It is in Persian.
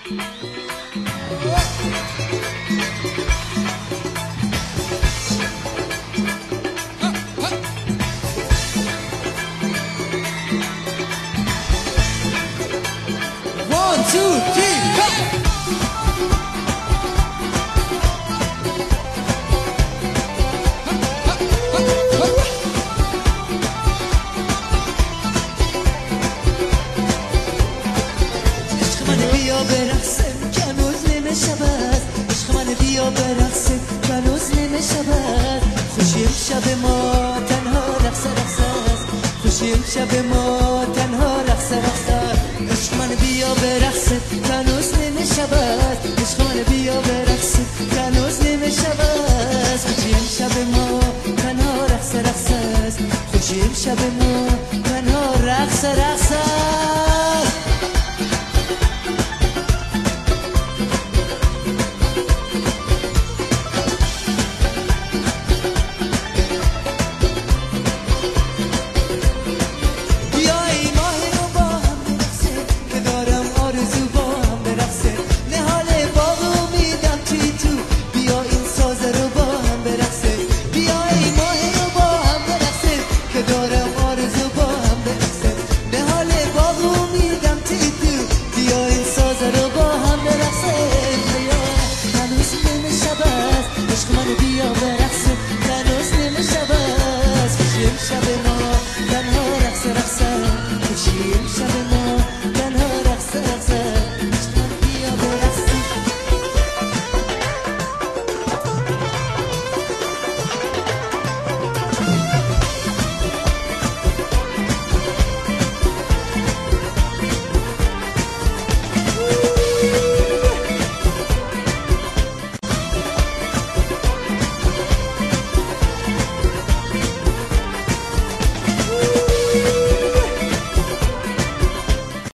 One, two, three, go! عشق من بیا برقصیم که هنوز نیمه شود، عشق من بیا برقصیم که هنوز نیمه شود. خوشی امشب ما تنها رقص رقص است، خوشی امشب ما تنها رقص رقص است. عشق من بیا برقصیم که هنوز نیمه شود، عشق من بیا برقصیم که هنوز نیمه شود. خوشی امشب ما تنها رقص رقص است، خوشی امشب ما تنها رقص رقص است.